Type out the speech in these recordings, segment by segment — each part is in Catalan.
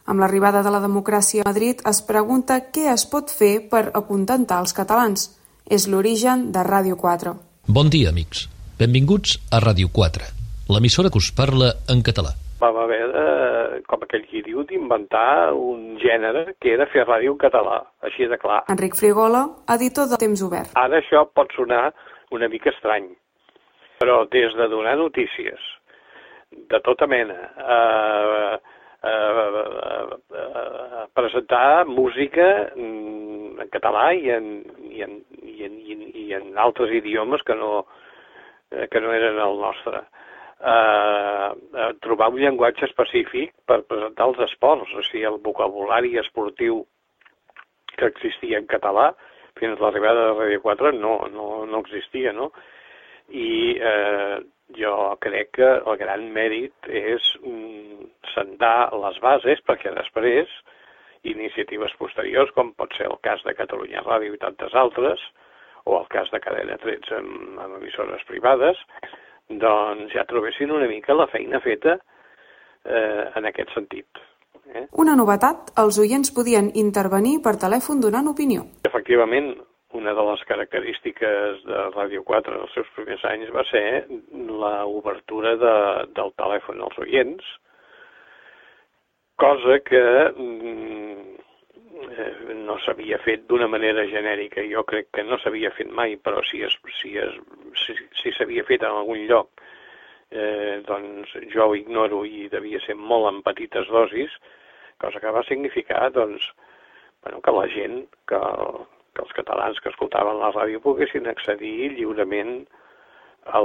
Amb l'arribada de la democràcia a Madrid es pregunta què es pot fer per acontentar els catalans. És l'origen de Ràdio 4. Bon dia, amics. Benvinguts a Ràdio 4, l'emissora que us parla en català. Vam haver, com aquell qui diu, d'inventar un gènere que era fer ràdio en català, així de clar. Enric Frigola, editor de Temps Obert. Ara això pot sonar una mica estrany, però des de donar notícies de tota mena, presentar música en català i en altres idiomes que no eren el nostre. Trobar un llenguatge específic per presentar els esports, o sigui, el vocabulari esportiu que existia en català fins a l'arribada de Ràdio 4 no existia, no? I jo crec que el gran mèrit és sentar les bases perquè després iniciatives posteriors, com pot ser el cas de Catalunya Ràdio i tantes altres, o el cas de Cadena 13 amb emissores privades, doncs ja trobessin una mica la feina feta en aquest sentit. Una novetat, els oients podien intervenir per telèfon donant opinió. Efectivament, una de les característiques de Ràdio 4 en els seus primers anys va ser l'obertura del telèfon als oients, cosa que no s'havia fet d'una manera genèrica. Jo crec que no s'havia fet mai, però si s'havia fet en algun lloc, doncs jo ho ignoro i devia ser molt en petites dosis, cosa que va significar doncs, que la gent, que els catalans que escoltaven la ràdio poguessin accedir lliurement a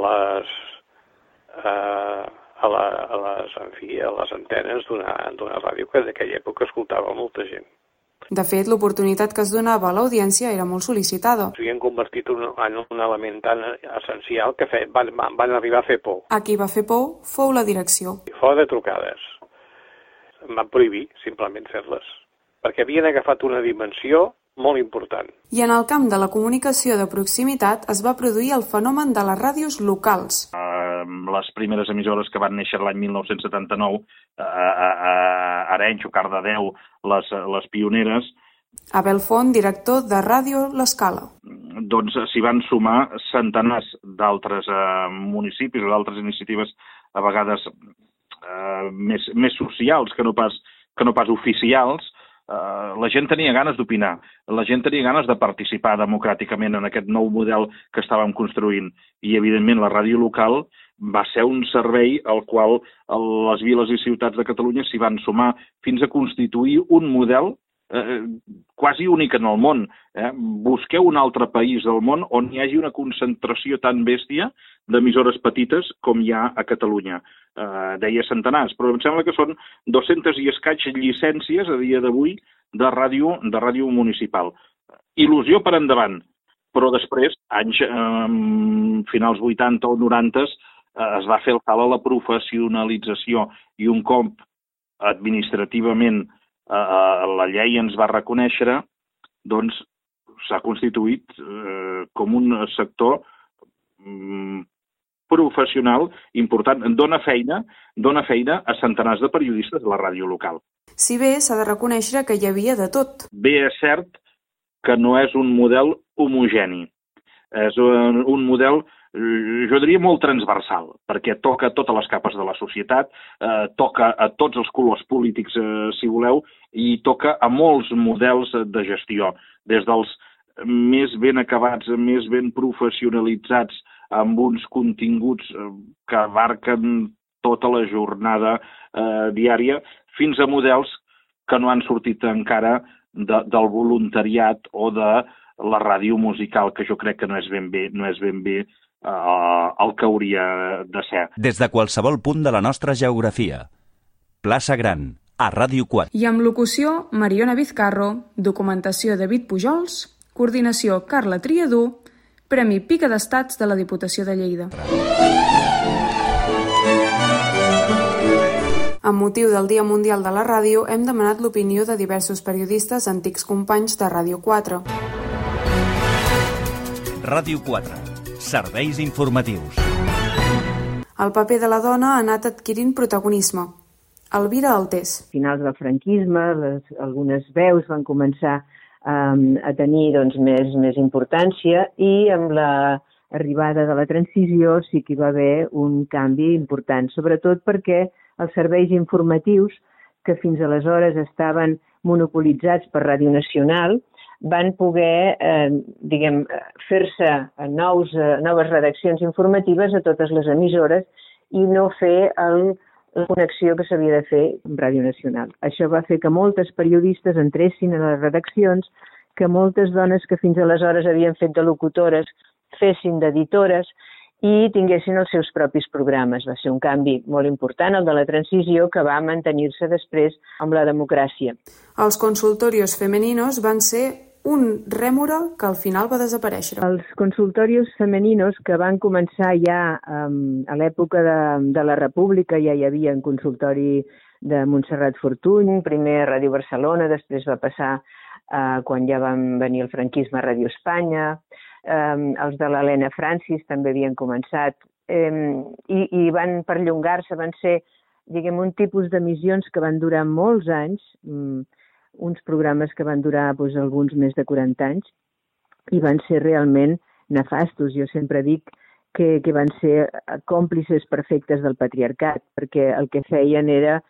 les antenes d'una ràdio que d'aquella època escoltava molta gent. De fet, l'oportunitat que es donava a l'audiència era molt sol·licitada. S'havien convertit en un element tan essencial que van arribar a fer por. A qui va fer por fou la direcció. Fora de trucades. Em van prohibir simplement fer-les, perquè havien agafat una dimensió molt important. I en el camp de la comunicació de proximitat es va produir el fenomen de les ràdios locals. Les primeres emissores que van néixer l'any 1979, Arenys o Cardedeu, les pioneres. Abel Font, director de Ràdio L'Escala. Doncs s'hi van sumar centenars d'altres municipis o d'altres iniciatives a vegades més socials que no pas oficials. La gent tenia ganes d'opinar, la gent tenia ganes de participar democràticament en aquest nou model que estàvem construint. I, evidentment, la ràdio local va ser un servei al qual les viles i ciutats de Catalunya s'hi van sumar fins a constituir un model quasi únic en el món. Busqueu un altre país del món on hi hagi una concentració tan bèstia d'emissores petites com hi ha a Catalunya. Deia centenars, però em sembla que són 200 i escaig llicències a dia d'avui de ràdio municipal. Il·lusió per endavant, però després, anys finals 80 o 90, es va fer el cal a la professionalització i un cop administrativament la llei ens va reconèixer, doncs s'ha constituït com un sector professional important. Dóna feina a centenars de periodistes de la ràdio local. Si bé s'ha de reconèixer que hi havia de tot. Bé, és cert que no és un model homogeni. És un model, jo diria, molt transversal, perquè toca a totes les capes de la societat, toca a tots els colors polítics, si voleu, i toca a molts models de gestió, des dels més ben acabats, més ben professionalitzats, amb uns continguts que abarquen tota la jornada diària, fins a models que no han sortit encara del voluntariat o de la ràdio musical, que jo crec que no és ben bé el que hauria de ser. Des de qualsevol punt de la nostra geografia. Plaça Gran, a Ràdio 4. I amb locució, Mariona Vizcarro, documentació David Pujols, coordinació Carla Triadú, Premi Pica d'Estats de la Diputació de Lleida. Amb motiu del Dia Mundial de la Ràdio, hem demanat l'opinió de diversos periodistes antics companys de Ràdio 4. Ràdio 4. Serveis informatius. El paper de la dona ha anat adquirint protagonisme. Elvira Altés. A finals del franquisme, algunes veus van començar a tenir més importància i amb l'arribada de la transició sí que hi va haver un canvi important, sobretot perquè els serveis informatius que fins aleshores estaven monopolitzats per Ràdio Nacional van poder fer-se noves redaccions informatives a totes les emissores i no fer la connexió que s'havia de fer amb Ràdio Nacional. Això va fer que moltes periodistes entressin a les redaccions, que moltes dones que fins aleshores havien fet de locutores fessin d'editores i tinguessin els seus propis programes. Va ser un canvi molt important, el de la transició, que va mantenir-se després amb la democràcia. Els consultorios femeninos van ser un rèmora que al final va desaparèixer. Els consultorios femeninos que van començar ja a l'època de la República, ja hi havia un consultori de Montserrat Fortuny, primer a Ràdio Barcelona, després va passar quan ja van venir el franquisme a Ràdio Espanya, els de l'Helena Francis també havien començat i van perllongar-se, van ser un tipus d'emissions que van durar molts anys, uns programes que van durar alguns més de 40 anys i van ser realment nefastos. Jo sempre dic que van ser còmplices perfectes del patriarcat, perquè el que feien era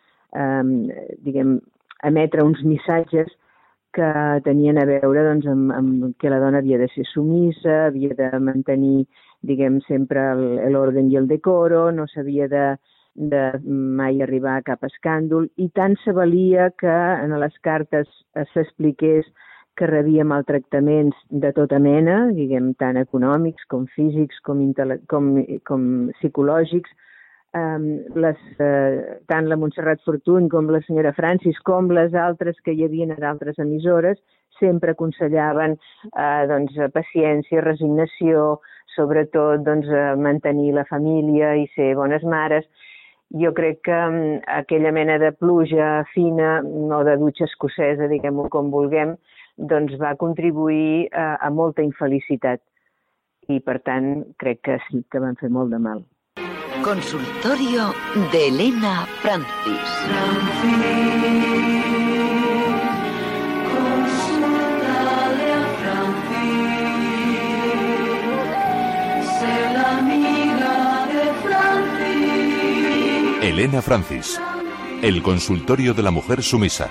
emetre uns missatges que tenien a veure amb que la dona havia de ser sumissa, havia de mantenir sempre l'ordre i el decoro, no s'havia de mai arribar a cap escàndol, i tant se valia que en les cartes s'expliqués que rebia maltractaments de tota mena, tant econòmics com físics com psicològics. Tant la Montserrat Fortuny com la senyora Francis com les altres que hi havia a d'altres emissores sempre aconsellaven paciència, resignació, sobretot mantenir la família i ser bones mares. Jo crec que aquella mena de pluja fina, no de dutxa escocesa, diguem-ho com vulguem, va contribuir a molta infelicitat. I, per tant, crec que sí que van fer molt de mal. Consultorio de Elena Francis. Consultale a Francis, sé l'amiga de Francis. Elena Francis, el consultorio de la mujer sumisa.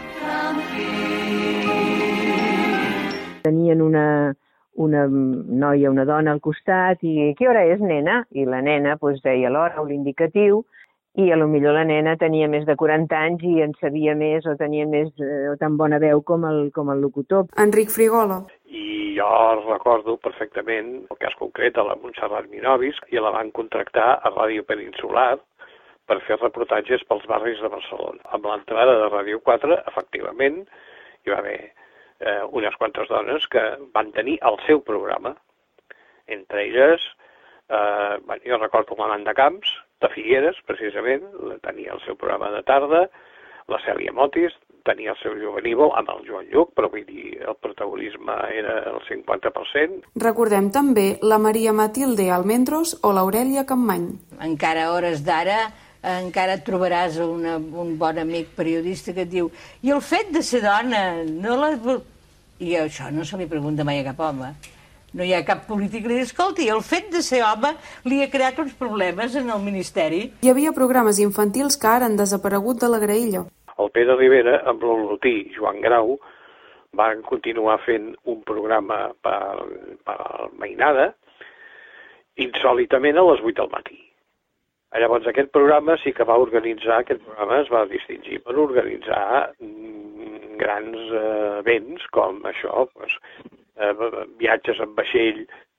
Tenien una noia, una dona al costat, i què hora és, nena? I la nena deia l'hora o l'indicatiu, i potser la nena tenia més de 40 anys i en sabia més o tenia tan bona veu com el locutor. Enric Frigola. I jo recordo perfectament el cas concret de la Montserrat Minovis, i la van contractar a Ràdio Peninsular per fer reportatges pels barris de Barcelona. Amb l'entrada de Ràdio 4, efectivament, hi va haver unes quantes dones que van tenir el seu programa. Entre elles, jo recordo l'Amanda Camps, de Figueres, precisament, tenia el seu programa de tarda, la Cèlia Motis tenia el seu juvenívol amb el Joan Lluc, però vull dir, el protagonisme era el 50%. Recordem també la Maria Matilde Almendros o l'Aurèlia Campmany. Encara a hores d'ara encara et trobaràs un bon amic periodista que et diu i el fet de ser dona, no la... I això no se li pregunta mai a cap home. No hi ha cap polític que li digui, escolti, el fet de ser home li ha creat uns problemes en el Ministeri. Hi havia programes infantils que ara han desaparegut de la graella. El Pere Rivera, amb l'olotí Joan Grau, van continuar fent un programa per Mainada, insòlitament a les 8 del matí. Llavors aquest programa sí que va organitzar, aquest programa es va distingir per organitzar grans events com això, viatges en vaixell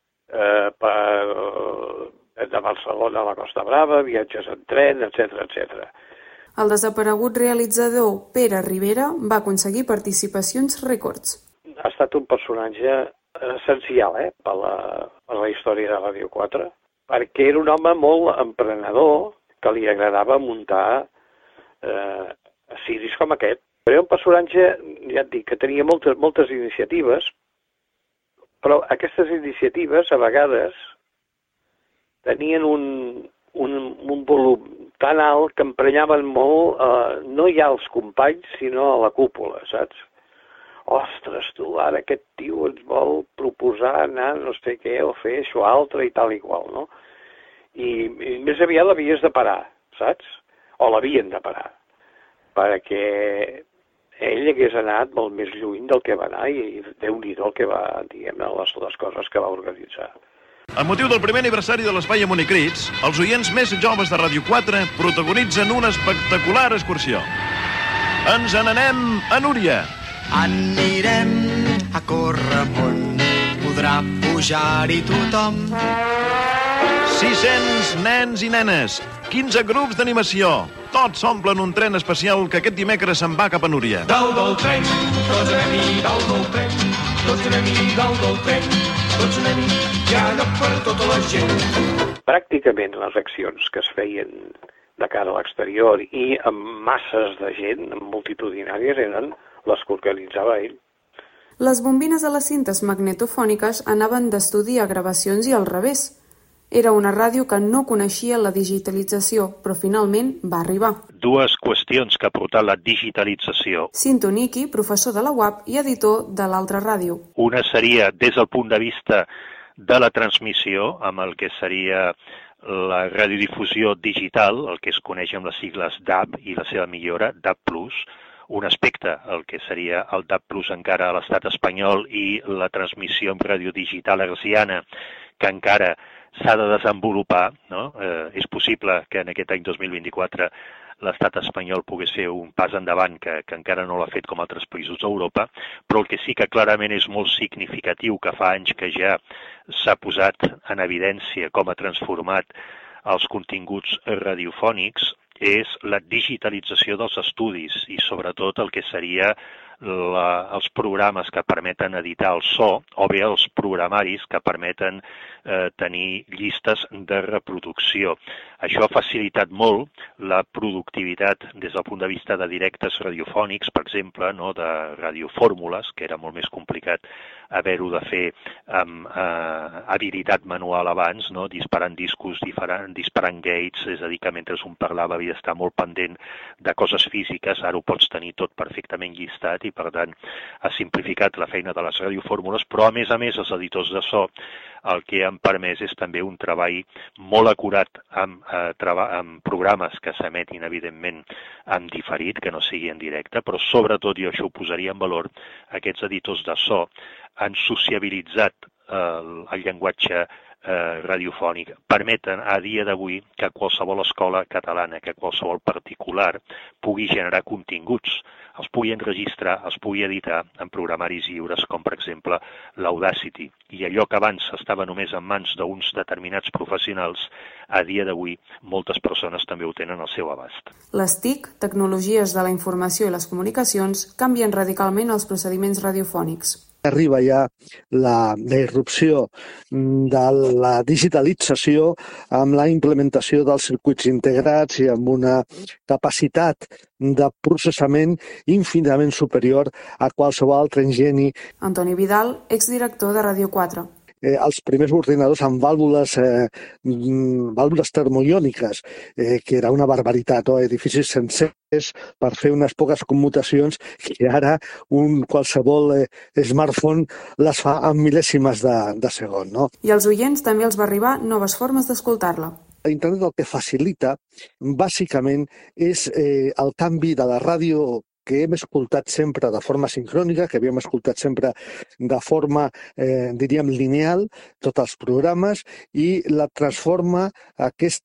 de Barcelona a la Costa Brava, viatges en tren, etc. El desaparegut realitzador Pere Rivera va aconseguir participacions rècords. Ha estat un personatge essencial per la història de Ràdio 4, perquè era un home molt emprenedor que li agradava muntar ciris com aquest. Però era un personatge, ja et dic, que tenia moltes iniciatives, però aquestes iniciatives a vegades tenien un volum tan alt que emprenyaven molt, no ja els companys, sinó a la cúpula, saps? Ostres, tu, ara aquest tio ens vol proposar anar no sé què o fer això altre i tal i qual, no? I més aviat l'havies de parar, saps? O l'havien de parar, perquè ell hagués anat molt més lluny del que va anar i Déu-n'hi-do el que va, diguem-ne, les coses que va organitzar. Amb motiu del primer aniversari de l'Espai Amunicrits, els oients més joves de Ràdio 4 protagonitzen una espectacular excursió. Ens n'anem a Núria. Anirem a Corremunt, podrà pujar-hi tothom. 600 nens i nenes, 15 grups d'animació. Tots s'omplen un tren especial que aquest dimecres se'n va cap a Núria. Dalt del tren, tots anem-hi, dalt del tren, tots anem-hi, dalt del tren, tots anem-hi, que ha de per tota la gent. Pràcticament les accions que es feien de cara a l'exterior i amb masses de gent, multitudinàries, eren les que organitzava ell. Les bombines a les cintes magnetofòniques anaven d'estudi a gravacions i al revés. Era una ràdio que no coneixia la digitalització, però finalment va arribar. Dues qüestions que ha portat la digitalització. Cinto Niki, professor de la UAP i editor de l'altra ràdio. Una seria des del punt de vista de la transmissió, amb el que seria la radiodifusió digital, el que es coneix amb les sigles DAB i la seva millora, DAB+, un aspecte, el que seria el DAB+ encara a l'estat espanyol i la transmissió en ràdio digital hertziana, que encara s'ha de desenvolupar, no? És possible que en aquest any 2024 l'estat espanyol pogués fer un pas endavant que encara no l'ha fet com altres països d'Europa, però el que sí que clarament és molt significatiu, que fa anys que ja s'ha posat en evidència com ha transformat els continguts radiofònics, és la digitalització dels estudis i sobretot el que seria els programes que permeten editar el so o bé els programaris que permeten tenir llistes de reproducció. Això ha facilitat molt la productivitat des del punt de vista de directes radiofònics, per exemple, no, de radiofórmules, que era molt més complicat haver-ho de fer amb habilitat manual abans, no, disparant discos, disparant gates, és a dir, que mentre un parlava havia d'estar molt pendent de coses físiques, ara ho pots tenir tot perfectament llistat i, per tant, ha simplificat la feina de les radiofórmules, però, a més, els editors de so el que han permès és també un treball molt acurat amb programes que s'emetin, evidentment, en diferit, que no sigui en directe, però sobretot, i això ho posaria en valor, aquests editors de so han sociabilitzat el llenguatge radiofònic, permeten a dia d'avui que qualsevol escola catalana, que qualsevol particular pugui generar continguts, els pugui enregistrar, els pugui editar en programaris lliures com per exemple l'Audacity. I allò que abans estava només en mans d'uns determinats professionals, a dia d'avui moltes persones també ho tenen al seu abast. Les TIC, tecnologies de la informació i les comunicacions, canvien radicalment els procediments radiofònics. Arriba ja la irrupció de la digitalització amb la implementació dels circuits integrats i amb una capacitat de processament infinitament superior a qualsevol altre ingeni. Antoni Vidal, exdirector de Ràdio 4. Els primers ordinadors amb vàlvules termoiòniques, que era una barbaritat, edificis sencers per fer unes poques commutacions que ara qualsevol smartphone les fa en mil·lèsimes de segon. No? I als oients també els va arribar noves formes d'escoltar-la. Internet el que facilita, bàsicament, és el canvi de la ràdio que hem escoltat sempre de forma sincrònica, que havíem escoltat sempre de forma, diríem, lineal, tots els programes, i la transforma aquest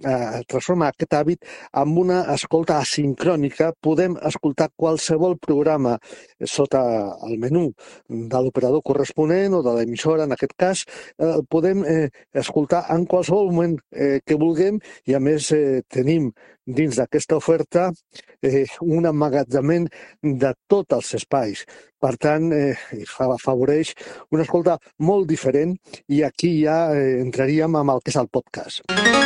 hàbit amb una escolta asincrònica. Podem escoltar qualsevol programa sota el menú de l'operador corresponent o de l'emissora, en aquest cas, podem escoltar en qualsevol moment que vulguem i, a més, tenim dins d'aquesta oferta un emmagatzemament de tots els espais. Per tant, afavoreix una escolta molt diferent i aquí ja entraríem amb el que és el podcast.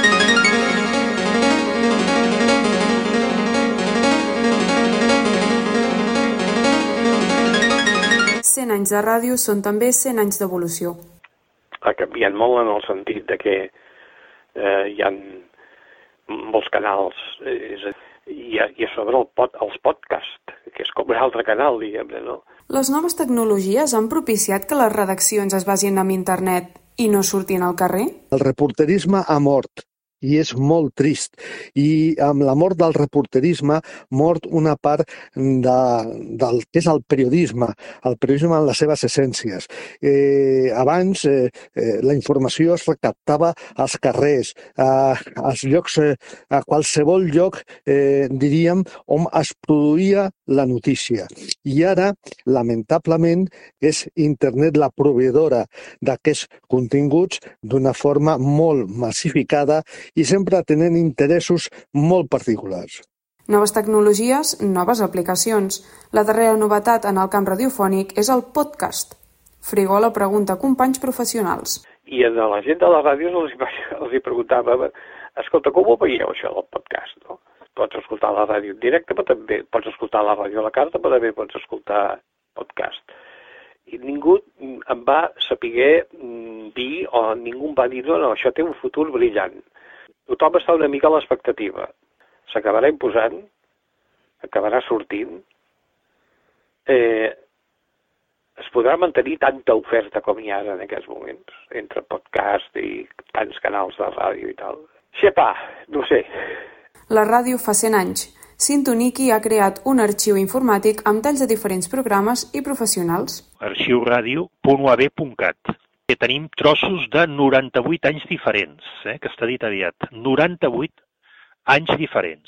100 anys de ràdio són també 100 anys d'evolució. Ha canviat molt en el sentit de que hi ha molts canals, i a sobre els podcasts, que és com un altre canal, diguem-ne, no? Les noves tecnologies han propiciat que les redaccions es basin en internet i no surtin al carrer? El reporterisme ha mort i és molt trist. I amb la mort del reporterisme mort una part del que és el periodisme en les seves essències. Abans la informació es recaptava als carrers, als llocs, a qualsevol lloc, diríem, on es produïa la notícia. I ara, lamentablement, és internet la proveïdora d'aquests continguts d'una forma molt massificada i sempre tenen interessos molt particulars. Noves tecnologies, noves aplicacions. La darrera novetat en el camp radiofònic és el podcast. Frigola pregunta a companys professionals. I a la gent de les ràdios els hi preguntava, escolta, com ho veieu això del podcast? No? Pots escoltar la ràdio en directe, però també pots escoltar la ràdio a la carta, però també pots escoltar podcast. I ningú em va saber dir, o ningú em va dir, no, això té un futur brillant. Tothom està una mica a l'expectativa. S'acabarà imposant, acabarà sortint, es podrà mantenir tanta oferta com hi ha en aquests moments, entre podcast i tants canals de ràdio i tal. Xepà, no sé. La ràdio fa 100 anys. Sintoniki ha creat un arxiu informàtic amb talls de diferents programes i professionals. arxiuradio.uab.cat. Que tenim trossos de 98 anys diferents, que està dit aviat. 98 anys diferents.